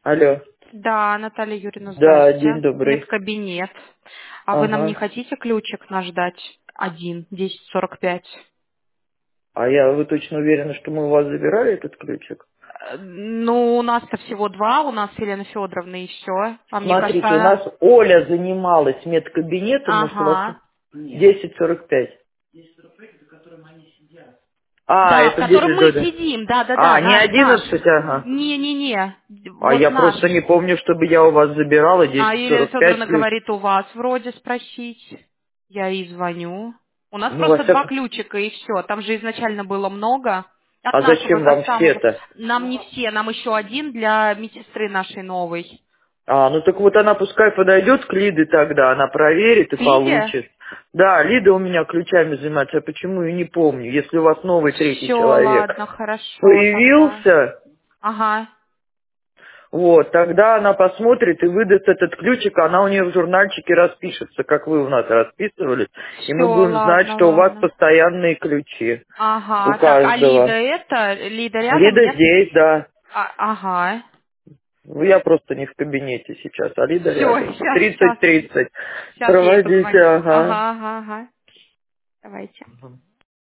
Алло. Да, Наталья Юрьевна, Да, здрасте. день добрый. Медкабинет. А вы нам не Ага. хотите ключик наш дать? 10:45. Вы точно уверены, что мы у вас забирали этот ключик? Ну, у нас-то всего два, у нас Елена Федоровна и все. А мне Смотрите, у нас кажется, Оля занималась медкабинетом, может, у вас ага. 10:45. Да, в Это котором 10, мы да. сидим, да-да-да, Не наш. 11, ага. Не-не-не, А вот я наш. просто не помню, чтобы я у вас забирала А десять Елена сорок пять Федоровна ключ. говорит, у вас вроде спросить. Я ей звоню. У нас Ну, во просто два всяком... ключика и все. Там же изначально было много. От А нашего, зачем вам от самого. все-то? Нам не все, нам еще один для медсестры нашей новой. Ну так вот она пускай подойдет к Лиде тогда, она проверит и К Лиде? получит. Да, Лида у меня ключами занимается, я почему и не помню, если у вас новый третий Все, человек ладно, хорошо тогда. появился, Ага. вот, тогда она посмотрит и выдаст этот ключик, она у нее в журнальчике распишется, как вы у нас расписывались, и Все, мы будем знать, ладно, что у вас ладно. постоянные ключи у Ага. Так, а Лида каждого. это? Лида рядом, Лида нет? здесь, да. Ага. Ну, я просто не в кабинете сейчас, а Лида Все, рядом. сейчас, Тридцать сейчас. тридцать. Сейчас я ей Проводите, позвоню. ага. Ага, ага, ага. Давайте.